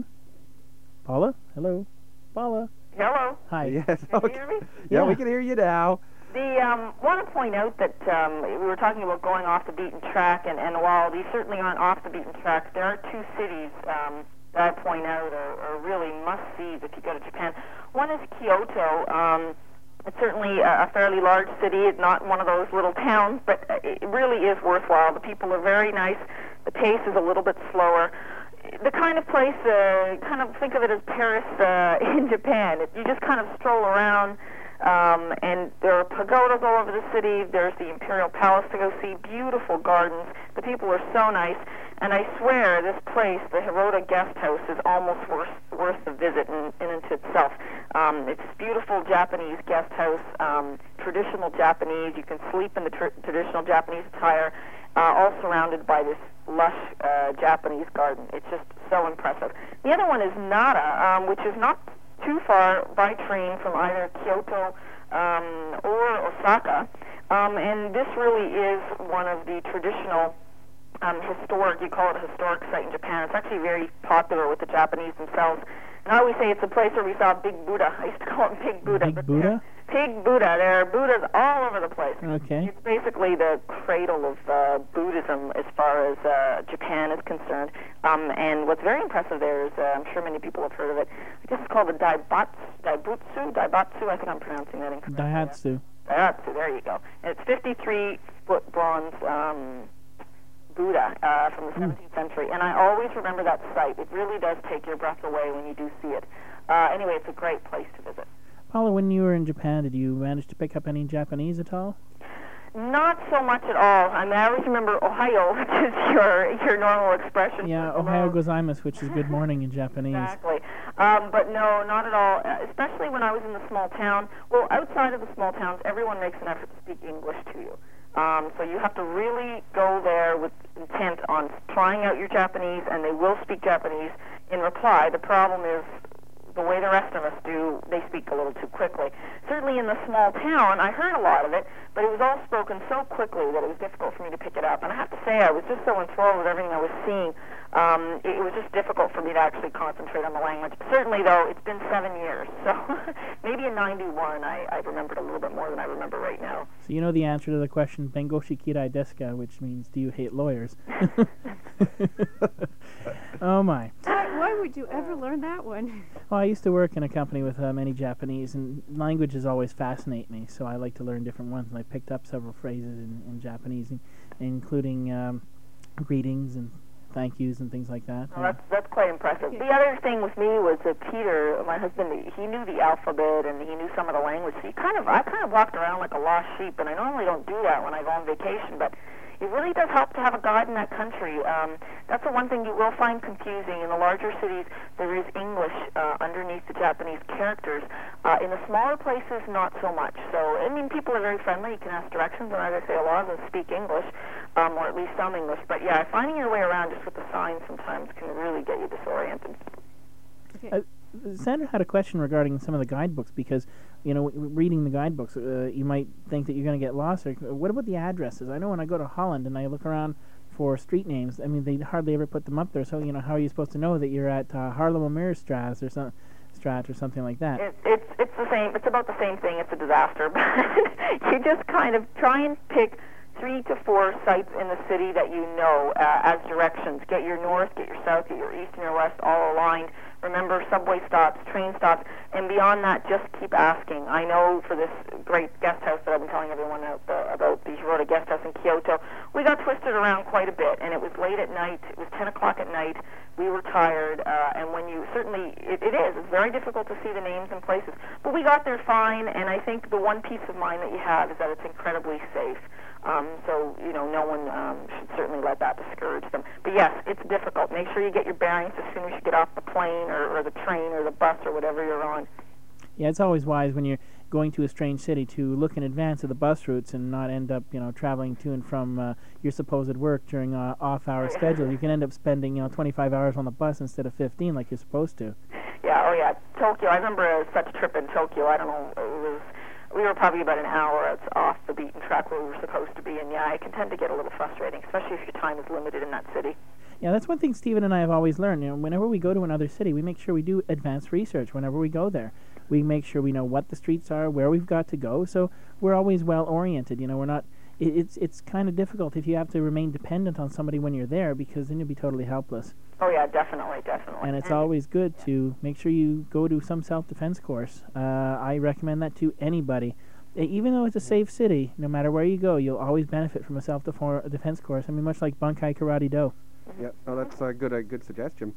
Paula? Hello? Paula? Hello. Hi. Yes. Can you hear me? Yeah, Yeah. we can hear you now. The um, want to point out that um, we were talking about going off the beaten track, and, and while these certainly aren't off the beaten track, there are two cities um, that I point out are, are really must-sees if you go to Japan. One is Kyoto. Um, it's certainly a, a fairly large city. It's not one of those little towns, but it really is worthwhile. The people are very nice. The pace is a little bit slower. The kind of place, uh, kind of think of it as Paris uh, in Japan. It, you just kind of stroll around. Um, and there are pagodas all over the city. There's the Imperial Palace to go see, beautiful gardens. The people are so nice. And I swear this place, the Hirota Guest House, is almost worth, worth the visit in, in and to itself. Um, it's beautiful Japanese guest house, um, traditional Japanese. You can sleep in the tr- traditional Japanese attire, uh, all surrounded by this lush uh, Japanese garden. It's just so impressive. The other one is Nara, um, which is not too far by train from either Kyoto um, or Osaka. Um, and this really is one of the traditional um, historic, you call it a historic site in Japan. It's actually very popular with the Japanese themselves. And I always say it's a place where we saw Big Buddha. I used to call him Big Buddha. Big but Buddha? Big Buddha. There are Buddhas all over the place. Okay. It's basically the cradle of uh, Buddhism as far as uh, Japan is concerned. Um, and what's very impressive there is, uh, I'm sure many people have heard of it, I guess it's called the Daibatsu, Daibutsu, Daibatsu, I think I'm pronouncing that incorrectly. Daihatsu. Daihatsu, there you go. And it's fifty-three foot bronze um, Buddha uh, from the seventeenth century. And I always remember that site. It really does take your breath away when you do see it. Uh, anyway, it's a great place to visit. Paula, when you were in Japan, did you manage to pick up any Japanese at all? Not so much at all. I mean, I always remember Ohio, which is your your normal expression. Yeah, Ohio gozaimasu, which is good morning in Japanese. Exactly. Um, but no, not at all. Uh, especially when I was in the small town. Well, outside of the small towns, everyone makes an effort to speak English to you. Um, so you have to really go there with intent on trying out your Japanese, and they will speak Japanese in reply. The problem is the way the rest of us do, they speak a little too quickly. Certainly in the small town, I heard a lot of it, but it was all spoken so quickly that it was difficult for me to pick it up. And I have to say, I was just so enthralled with everything I was seeing, um, it, it was just difficult for me to actually concentrate on the language. Certainly, though, it's been seven years, so maybe in ninety-one I, I remembered a little bit more than I remember right now. So you know the answer to the question, Bengoshi Kirai desu ka, which means, do you hate lawyers? Oh, my. Why, why would you ever learn that one? Well, I used to work in a company with uh, many Japanese, and languages always fascinate me, so I like to learn different ones, and I picked up several phrases in, in Japanese, in, including um, greetings and thank yous and things like that. Oh, that's that's quite impressive. The other thing with me was that Peter, my husband, he knew the alphabet and he knew some of the language. So he kind of, I kind of walked around like a lost sheep, and I normally don't do that when I go on vacation, but it really does help to have a guide in that country. Um, that's the one thing you will find confusing. In the larger cities, there is English uh, underneath the Japanese characters. Uh, in the smaller places, not so much. So, I mean, people are very friendly. You can ask directions, and as I say, a lot of them speak English, um, or at least some English. But, yeah, finding your way around just with the signs sometimes can really get you disoriented. Uh, Sandra had a question regarding some of the guidebooks because, you know, w- reading the guidebooks, uh, you might think that you're going to get lost. Or, what about the addresses? I know when I go to Holland and I look around for street names, I mean, they hardly ever put them up there. So, you know, how are you supposed to know that you're at uh, Haarlemmermeerstraat or some Strat or something like that? It, it's it's the same. It's about the same thing. It's a disaster. But you just kind of try and pick three to four sites in the city that you know uh, as directions. Get your north, get your south, get your east and your west all aligned. Remember subway stops, train stops, and beyond that, just keep asking. I know for this great guest house that I've been telling everyone out the, about, the Hirota Guest House in Kyoto, we got twisted around quite a bit, and it was late at night. It was ten o'clock at night. We were tired, uh, and when you, certainly, it, it is. It's very difficult to see the names and places. But we got there fine, and I think the one peace of mind that you have is that it's incredibly safe. Um, so, you know, no one um, should certainly let that discourage them. But yes, it's difficult. Make sure you get your bearings as soon as you get off the plane or, or the train or the bus or whatever you're on. Yeah, it's always wise when you're going to a strange city to look in advance of the bus routes and not end up, you know, traveling to and from uh, your supposed work during a off-hour schedule. You can end up spending, you know, twenty-five hours on the bus instead of fifteen like you're supposed to. Yeah, oh yeah, Tokyo. I remember uh, such a trip in Tokyo. I don't know, it was... We were probably about an hour off the beaten track where we were supposed to be, and yeah, it can tend to get a little frustrating, especially if your time is limited in that city. Yeah, that's one thing Stephen and I have always learned. You know, whenever we go to another city, we make sure we do advanced research whenever we go there. We make sure we know what the streets are, where we've got to go, so we're always well-oriented. You know, we're not... It, it's it's kind of difficult if you have to remain dependent on somebody when you're there, because then you'll be totally helpless. Oh, yeah, definitely, definitely. And it's always good to make sure you go to some self-defense course. Uh, I recommend that to anybody. Even though it's a safe city, no matter where you go, you'll always benefit from a self-defense course. I mean, much like Bunkai Karate Do. Yeah, oh, that's a good, a good suggestion.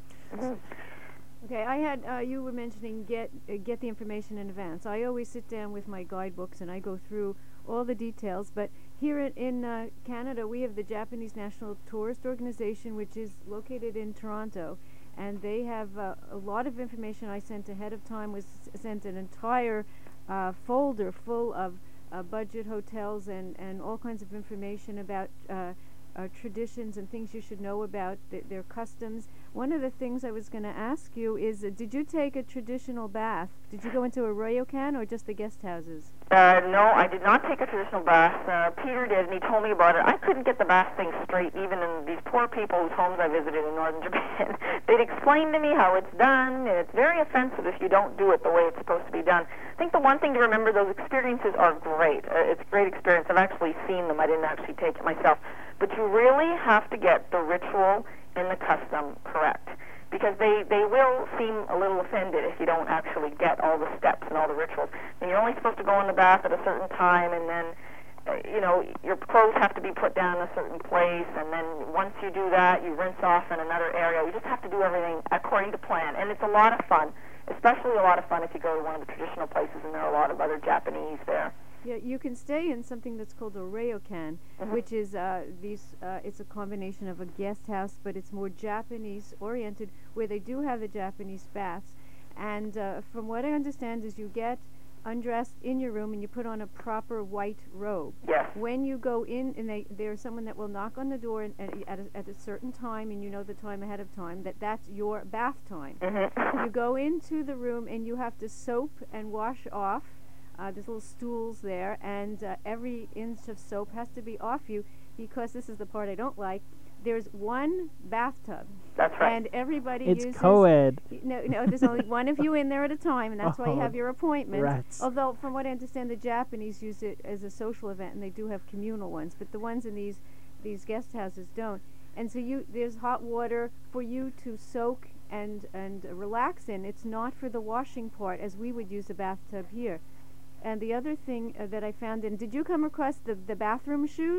Okay, I had uh, you were mentioning get uh, get the information in advance. I always sit down with my guidebooks and I go through all the details. But here in, in uh, Canada, we have the Japanese National Tourist Organization, which is located in Toronto, and they have uh, a lot of information I sent ahead of time. Was sent an entire uh, folder full of uh, budget hotels and and all kinds of information about Uh, Uh, traditions and things you should know about th their customs. One of the things I was going to ask you is, uh, did you take a traditional bath? Did you go into a ryokan or just the guest houses? Uh, no, I did not take a traditional bath. Uh, Peter did, and he told me about it. I couldn't get the bath thing straight, even in these poor people whose homes I visited in northern Japan. They'd explain to me how it's done, and it's very offensive if you don't do it the way it's supposed to be done. I think the one thing to remember, those experiences are great. Uh, it's a great experience. I've actually seen them. I didn't actually take it myself. But you really have to get the ritual and the custom correct, because they, they will seem a little offended if you don't actually get all the steps and all the rituals. And you're only supposed to go in the bath at a certain time, and then, uh, you know, your clothes have to be put down in a certain place, and then once you do that, you rinse off in another area. You just have to do everything according to plan, and it's a lot of fun, especially a lot of fun if you go to one of the traditional places, and there are a lot of other Japanese there. Yeah, you can stay in something that's called a ryokan, Mhm. which is uh, these. Uh, it's a combination of a guest house, but it's more Japanese-oriented, where they do have the Japanese baths. And uh, from what I understand, is you get undressed in your room and you put on a proper white robe. Yes. When you go in, and they, there's someone that will knock on the door and, and at, a, at a certain time, and you know the time ahead of time, that that's your bath time. Mhm. You go into the room and you have to soap and wash off. Uh, there's little stools there, and uh, every inch of soap has to be off you, because this is the part I don't like. There's one bathtub. That's right. And everybody It's uses... co-ed. No, no, there's only one of you in there at a time, and that's why you Oh, have your appointment. rats. Although, from what I understand, the Japanese use it as a social event, and they do have communal ones, but the ones in these these guest houses don't. And so you there's hot water for you to soak and, and uh, relax in. It's not for the washing part, as we would use a bathtub here. And the other thing uh, that I found, and did you come across the, the bathroom shoes?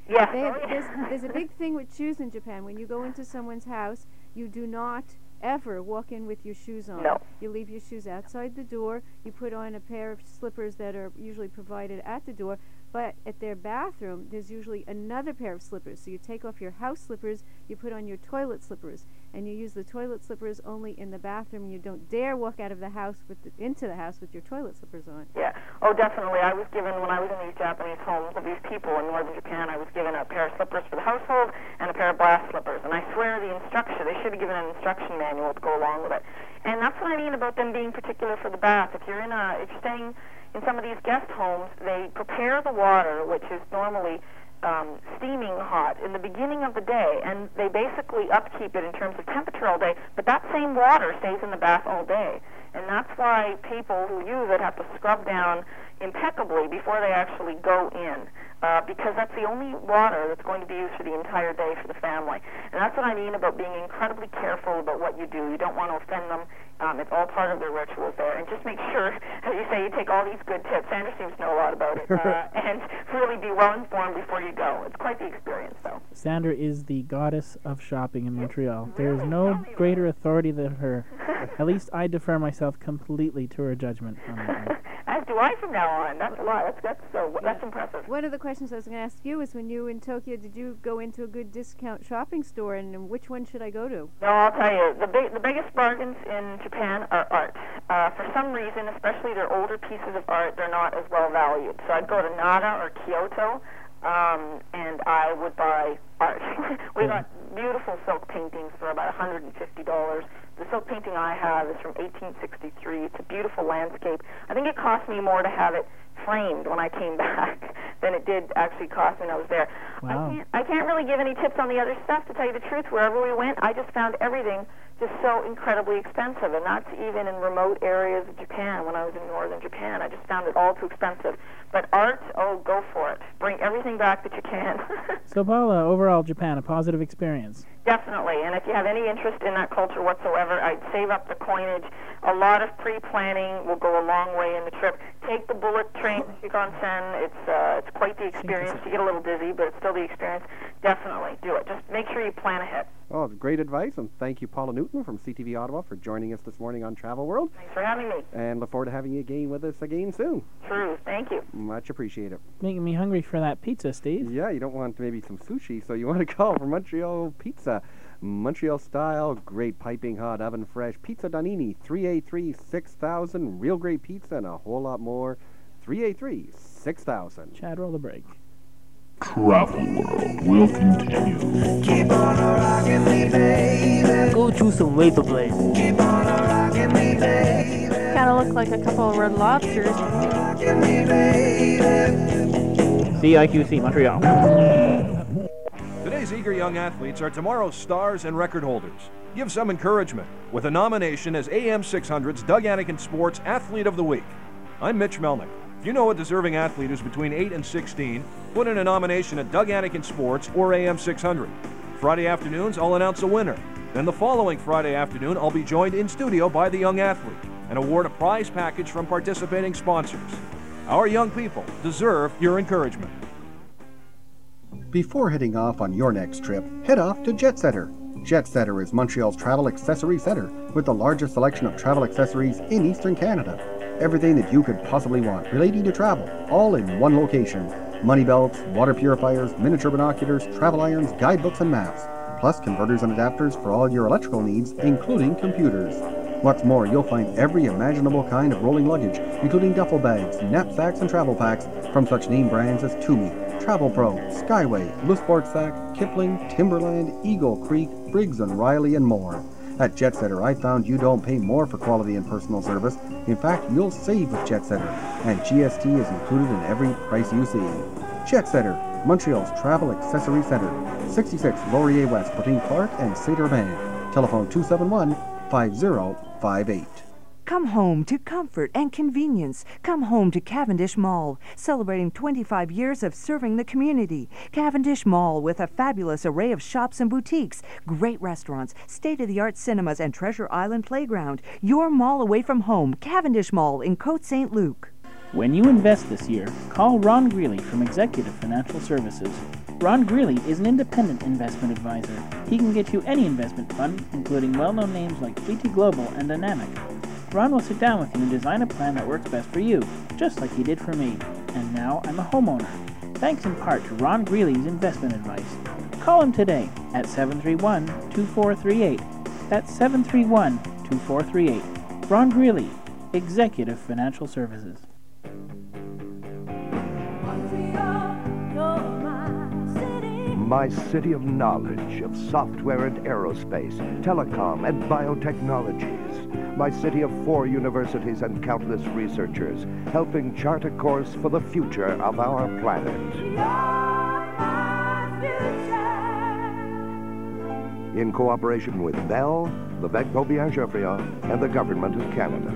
Yes. They have, Oh, yeah. there's, there's a big thing with shoes in Japan. When you go into someone's house, you do not ever walk in with your shoes on. No. You leave your shoes outside the door. You put on a pair of slippers that are usually provided at the door. But at their bathroom, there's usually another pair of slippers. So you take off your house slippers, you put on your toilet slippers, and you use the toilet slippers only in the bathroom. You don't dare walk out of the house with the, into the house with your toilet slippers on. Yeah. Oh, definitely. I was given, when I was in these Japanese homes of these people in northern Japan, I was given a pair of slippers for the household and a pair of brass slippers. And I swear the instruction, they should have given an instruction manual to go along with it. And that's what I mean about them being particular for the bath. If you're in a, if you're staying in some of these guest homes, they prepare the water, which is normally um, steaming hot in the beginning of the day, and they basically upkeep it in terms of temperature all day, but that same water stays in the bath all day. And that's why people who use it have to scrub down impeccably before they actually go in, uh, because that's the only water that's going to be used for the entire day for the family. And that's what I mean about being incredibly careful about what you do. You don't want to offend them. Um, it's all part of their rituals there. And just make sure, as you say, you take all these good tips. Sandra seems to know a lot about it. Uh, and really be well informed before you go. It's quite the experience, though. Sandra is the goddess of shopping in Montreal. There is no greater authority than her. At least I defer myself completely to her judgment on that one. As do I from now on. That's a lot. That's, that's, so, that's impressive. One of the questions I was going to ask you is, when you were in Tokyo, did you go into a good discount shopping store, and, and which one should I go to? No, I'll tell you, the big, the biggest bargains in Japan are art. Uh, for some reason, especially their older pieces of art, they're not as well valued. So I'd go to Nara or Kyoto, um, and I would buy art. We got beautiful silk paintings for about one hundred fifty dollars. The silk painting I have is from eighteen sixty-three. It's a beautiful landscape. I think it cost me more to have it framed when I came back than it did actually cost when I was there. Wow. I can't, I can't really give any tips on the other stuff, to tell you the truth. Wherever we went, I just found everything just so incredibly expensive, and that's even in remote areas of Japan. When I was in northern Japan, I just found it all too expensive. But art, oh, go for it. Bring everything back that you can. So, Paula, overall, Japan, a positive experience. Definitely, and if you have any interest in that culture whatsoever, I'd save up the coinage. A lot of pre-planning will go a long way in the trip. Take the bullet train to Shinkansen. It's uh, it's quite the experience. You get a little dizzy, but it's still the experience. Definitely do it. Just make sure you plan ahead. Oh, great advice, and thank you, Paula Newton from C T V Ottawa, for joining us this morning on Travel World. Thanks for having me. And look forward to having you again with us again soon. True. Thank you. Much appreciated. Making me hungry for that pizza, Steve. Yeah, you don't want maybe some sushi, so you want to call for Montreal Pizza. Montreal style, great piping hot, oven fresh. Pizza Donini, three eight three, six thousand. Real great pizza and a whole lot more. three eight three, six thousand. Chad, roll the break. Travel World will continue. Keep on rocking me, baby. Go choose some razor blades. Keep on rocking me, baby. Kind of look like a couple of red lobsters. Rocking me, baby. C I Q C Montreal. Today's eager young athletes are tomorrow's stars and record holders. Give some encouragement with a nomination as A M six hundred's Doug Anakin Sports Athlete of the Week. I'm Mitch Melnick. If you know a deserving athlete who's between eight and sixteen, put in a nomination at Doug Anakin Sports or A M six hundred. Friday afternoons, I'll announce a winner. Then the following Friday afternoon, I'll be joined in studio by the young athlete and award a prize package from participating sponsors. Our young people deserve your encouragement. Before heading off on your next trip, head off to Jetsetter. Jetsetter is Montreal's travel accessory center with the largest selection of travel accessories in Eastern Canada. Everything that you could possibly want relating to travel, all in one location. Money belts, water purifiers, miniature binoculars, travel irons, guidebooks, and maps. Plus converters and adapters for all your electrical needs, including computers. What's more, you'll find every imaginable kind of rolling luggage, including duffel bags, knapsacks, and travel packs from such name brands as Toomey, Travel Pro, Skyway, Le Sport Sac, Kipling, Timberland, Eagle Creek, Briggs and Riley, and more. At Jetsetter, I found you don't pay more for quality and personal service. In fact, you'll save with Jetsetter, and G S T is included in every price you see. Jetsetter, Montreal's travel accessory center, sixty-six Laurier West between Clark and Saint-Urbain. Telephone two seven one, five zero five eight. Come home to comfort and convenience. Come home to Cavendish Mall, celebrating twenty-five years of serving the community. Cavendish Mall with a fabulous array of shops and boutiques, great restaurants, state-of-the-art cinemas, and Treasure Island Playground. Your mall away from home, Cavendish Mall in Côte Saint-Luc. When you invest this year, call Ron Greeley from Executive Financial Services. Ron Greeley is an independent investment advisor. He can get you any investment fund, including well-known names like G T Global and Dynamic. Ron will sit down with you and design a plan that works best for you, just like he did for me. And now I'm a homeowner. Thanks in part to Ron Greeley's investment advice. Call him today at seven three one, two four three eight. That's seven three one, two four three eight. Ron Greeley, Executive Financial Services. My city of knowledge, of software and aerospace, telecom and biotechnologies. My city of four universities and countless researchers, helping chart a course for the future of our planet. In cooperation with Bell, the Banque Beaubien Geoffrion, and the Government of Canada.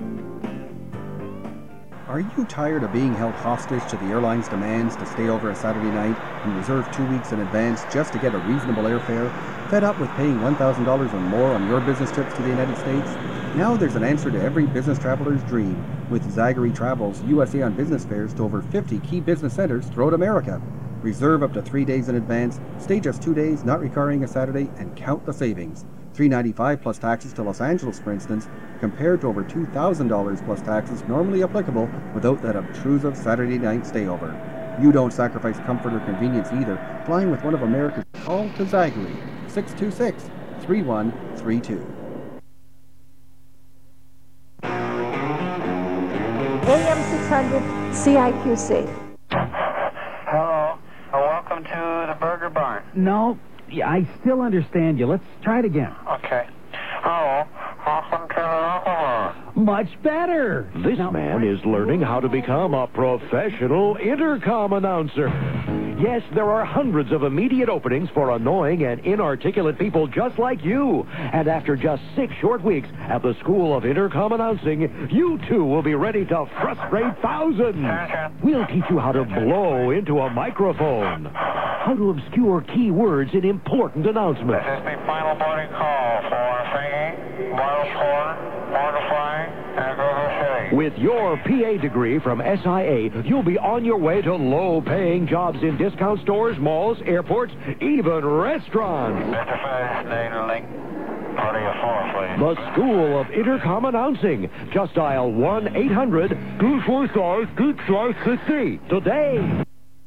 Are you tired of being held hostage to the airline's demands to stay over a Saturday night and reserve two weeks in advance just to get a reasonable airfare? Fed up with paying one thousand dollars or more on your business trips to the United States? Now there's an answer to every business traveler's dream with Zagary Travel's U S A on Business fares to over fifty key business centers throughout America. Reserve up to three days in advance, stay just two days, not requiring a Saturday, and count the savings. three hundred ninety-five dollars plus taxes to Los Angeles, for instance, compared to over two thousand dollars plus taxes normally applicable without that obtrusive Saturday night stayover. You don't sacrifice comfort or convenience either, flying with one of America's. Call to Zagary, six two six, three one three two. A M six hundred C I Q C. Hello, and welcome to the Burger Barn. No, yeah, I still understand you. Let's try it again. Okay. Hello, welcome to the Burger Barn. Much better. This man is learning how to become a professional intercom announcer. Yes, there are hundreds of immediate openings for annoying and inarticulate people just like you. And after just six short weeks at the School of Intercom Announcing, you too will be ready to frustrate thousands. We'll teach you how to blow into a microphone, how to obscure key words in important announcements. This is the final boarding call for singing, wireless horn, mortifying, and Google City. With your P A degree from S I A, you'll be on your way to low-paying jobs in discount stores, malls, airports, even restaurants. Interface data link. Party of four, please. The School of Intercom Announcing. Just dial one eight hundred, two four five, six five six three today.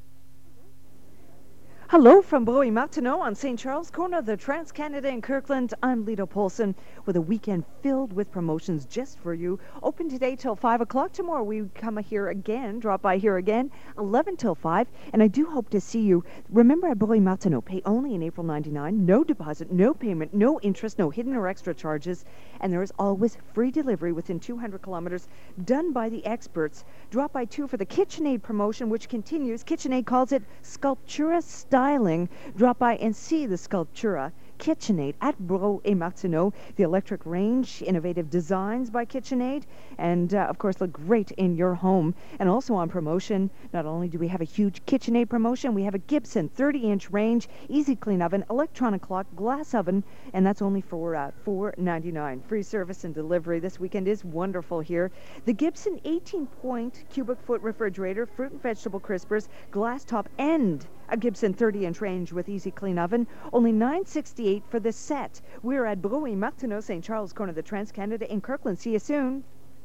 Hello from Bowie Martineau on Saint Charles, corner of the Trans-Canada in Kirkland. I'm Lita Polson with a weekend filled with promotions just for you. Open today till five o'clock. Tomorrow we come here again, drop by here again, eleven till five. And I do hope to see you. Remember at Bowie Martineau, pay only in April ninety-nine. No deposit, no payment, no interest, no hidden or extra charges. And there is always free delivery within two hundred kilometers done by the experts. Drop by too for the KitchenAid promotion, which continues. KitchenAid calls it Sculptura Styling. Drop by and see the Sculptura KitchenAid at Bro et Martineau. The electric range, innovative designs by KitchenAid, and uh, of course look great in your home. And also on promotion, not only do we have a huge KitchenAid promotion, we have a Gibson thirty inch range, easy clean oven, electronic clock, glass oven, and that's only for uh, four ninety-nine. Free service and delivery this weekend is wonderful here. The Gibson eighteen point cubic foot refrigerator, fruit and vegetable crispers, glass top, and a Gibson thirty inch range with easy clean oven, only nine sixty-eight for the set. We're at Bro et Martineau, Saint Charles, corner of the Trans-Canada in Kirkland. See you soon.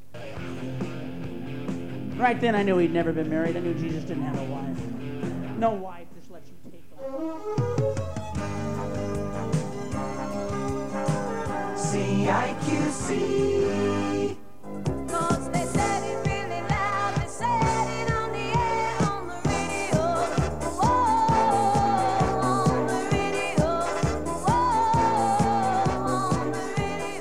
Right then I knew he'd never been married. I knew Jesus didn't have a wife. No wife, just let you take off. C I Q C. Cause they said it really loud. They said it on the air, on the radio. Whoa, on the radio. Whoa, on the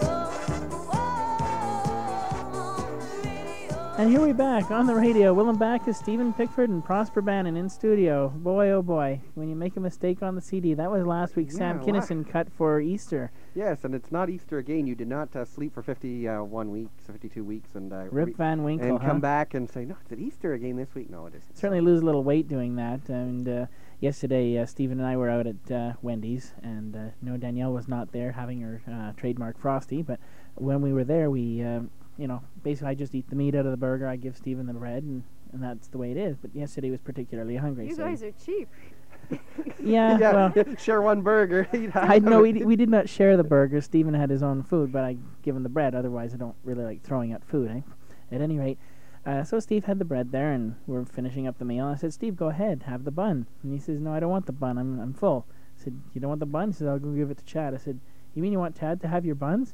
radio. And here we back on the radio. Willem Backus, Stephen Pickford, and Prosper Bannon in studio. Boy, oh boy, when you make a mistake on the C D. That was last week. Sam Yeah, Kinison cut for Easter. Yes, and it's not Easter again. You did not uh, sleep for fifty-one weeks, fifty-two weeks, and uh, Rip re- Van Winkle, and come huh? back and say, no, is it Easter again this week? No, it isn't. Certainly lose a little weight doing that. And uh, yesterday, uh, Stephen and I were out at uh, Wendy's, and uh, no, Danielle was not there having her uh, trademark Frosty. But when we were there, we, uh, you know, basically I just eat the meat out of the burger. I give Stephen the bread, and and that's the way it is. But yesterday was particularly hungry. You so guys are cheap. yeah, yeah, well, share one burger. You'd have I to- know we, d- we did not share the burger. Stephen had his own food, but I give him the bread. Otherwise, I don't really like throwing out food. Eh? At any rate, uh, so Steve had the bread there, and we're finishing up the meal. I said, Steve, go ahead, have the bun. And he says, no, I don't want the bun. I'm I'm full. I said, you don't want the bun? He says, I'll go give it to Chad. I said, you mean you want Chad to have your buns?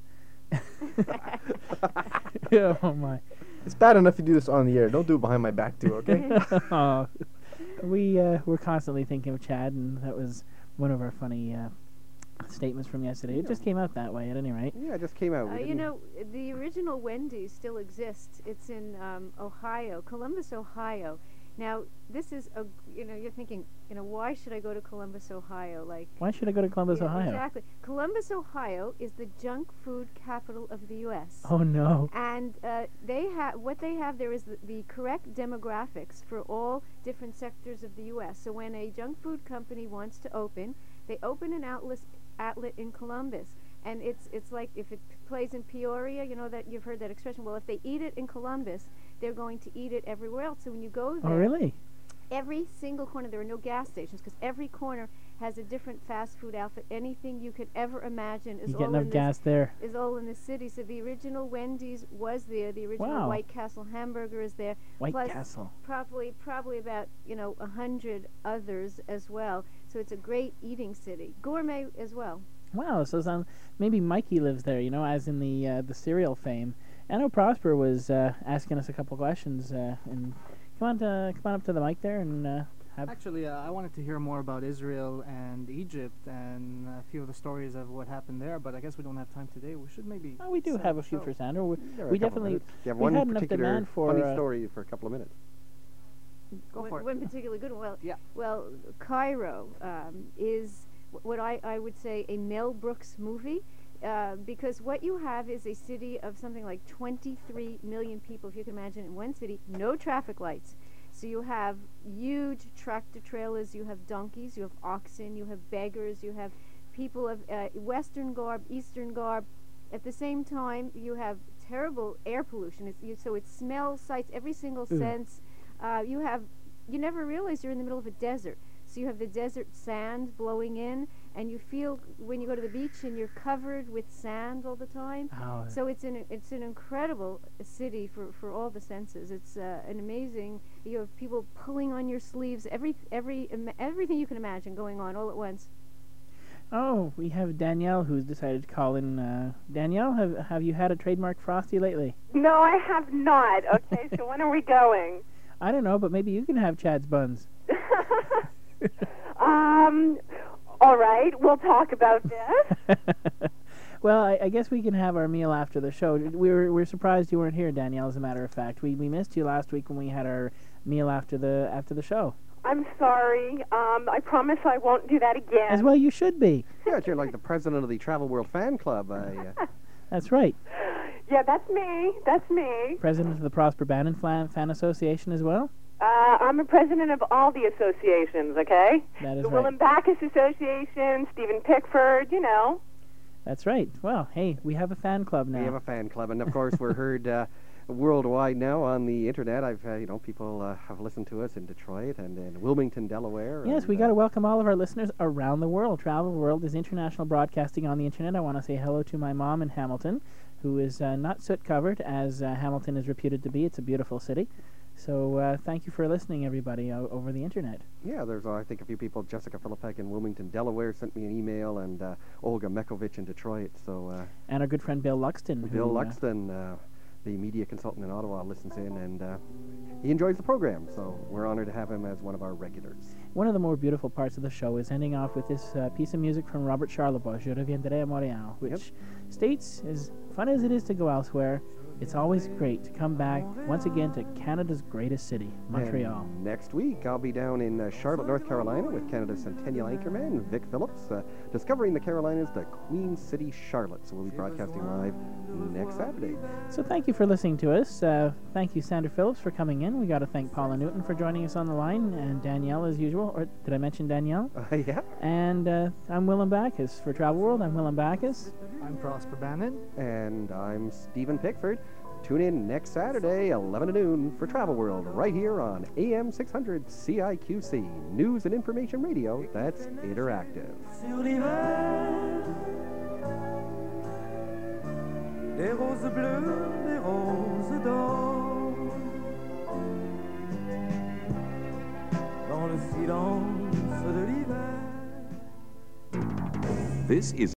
Oh my! It's bad enough you do this on the air. Don't do it behind my back too, okay? Oh, we uh, were constantly thinking of Chad, and that was one of our funny uh, statements from yesterday. It just came out that way, at any rate. Yeah, it just came out. Uh, you know, the original Wendy's still exists. It's in um, Ohio, Columbus, Ohio. Now, this is a, you know, you're thinking, you know, why should I go to Columbus, Ohio? Like, Why should I go to Columbus, yeah, Ohio? Exactly. Columbus, Ohio is the junk food capital of the U S Oh no! And uh, they have what they have there is the, the correct demographics for all different sectors of the U S So when a junk food company wants to open, they open an outlet outlet in Columbus. And it's it's like if it p- plays in Peoria, you know that you've heard that expression. Well, if they eat it in Columbus, they're going to eat it everywhere else. So when you go there, Oh really? every single corner, there are no gas stations because every corner has a different fast food outfit. Anything you could ever imagine is You all get enough in gas this, there. is all in the city. So the original Wendy's was there. The original Wow. White Castle hamburger is there. White plus Castle. Probably probably about you know a hundred others as well. So it's a great eating city, gourmet as well. Wow, so sounds, maybe Mikey lives there, you know, as in the uh, the cereal fame. I know Prosper was uh, asking us a couple questions, uh, and come on, to, come on up to the mic there and uh, have. Actually, uh, I wanted to hear more about Israel and Egypt and a few of the stories of what happened there, but I guess we don't have time today. We should maybe. Oh, we do set have the a few show. for Sandra. We, There are a we couple definitely minutes. You have we one had enough particular demand for funny uh, story for a couple of minutes. Go one, for it. one particularly good one. Well, yeah. Well, Cairo um, is wh- what I, I would say a Mel Brooks movie. Uh, because what you have is a city of something like twenty-three million people, if you can imagine, in one city, no traffic lights. So you have huge tractor trailers, you have donkeys, you have oxen, you have beggars, you have people of uh, Western garb, Eastern garb. At the same time, you have terrible air pollution. It's, you, so it smells, sights, every single Ooh. sense. Uh, you have, you never realize you're in the middle of a desert. So you have the desert sand blowing in, and you feel when you go to the beach and you're covered with sand all the time. Oh. So it's an it's an incredible city for, for all the senses. It's uh, an amazing. You have people pulling on your sleeves. Every every ima- everything you can imagine going on all at once. Oh, we have Danielle who's decided to call in. Uh, Danielle, have have you had a trademark Frosty lately? No, I have not. Okay, so when are we going? I don't know, but maybe you can have Chad's buns. Um, all right, we'll talk about this. Well, I, I guess we can have our meal after the show. We were we're surprised you weren't here, Danielle. As a matter of fact, we we missed you last week when we had our meal after the after the show. I'm sorry. Um, I promise I won't do that again. As well, you should be. Yeah, you're like the president of the Travel World Fan Club. I, uh, That's right. Yeah, that's me. That's me. President of the Prosper Bannon Flan Fan Association as well. Uh, I'm a president of all the associations, okay? That is the right. Willem Backus Association, Stephen Pickford, you know. That's right. Well, hey, we have a fan club now. We have a fan club, and of course we're heard uh, worldwide now on the internet. I've, uh, you know, people uh, have listened to us in Detroit and in Wilmington, Delaware. Yes, and, we uh, got to welcome all of our listeners around the world. Travel World is international broadcasting on the internet. I want to say hello to my mom in Hamilton, who is uh, not soot covered as uh, Hamilton is reputed to be. It's a beautiful city. So uh, thank you for listening, everybody, o- over the internet. Yeah, there's, uh, I think, a few people. Jessica Philippek in Wilmington, Delaware sent me an email, and uh, Olga Mekovich in Detroit. So uh, And our good friend Bill Luxton. Bill who, uh, Luxton, uh, the media consultant in Ottawa, listens in, and uh, he enjoys the program. So we're honored to have him as one of our regulars. One of the more beautiful parts of the show is ending off with this uh, piece of music from Robert Charlebois, Je reviendrai à Montréal, which Yep. states, as fun as it is to go elsewhere, it's always great to come back once again to Canada's greatest city, Montreal. And next week, I'll be down in uh, Charlotte, North Carolina with Canada's Centennial anchorman, Vic Phillips, uh, discovering the Carolinas, the Queen City, Charlotte. So we'll be broadcasting live next Saturday. So thank you for listening to us. Uh, thank you, Sandra Phillips, for coming in. We got to thank Paula Newton for joining us on the line, and Danielle as usual. Or did I mention Danielle? Uh, yeah. And uh, I'm Willem Backus for Travel World. I'm Willem Backus. I'm Prosper Bannon. And I'm Stephen Pickford. Tune in next Saturday, eleven to noon, for Travel World, right here on A M six hundred C I Q C. News and information radio that's interactive. Sur l'hiver, des roses bleues, des roses d'or, dans le silence de l'hiver. This is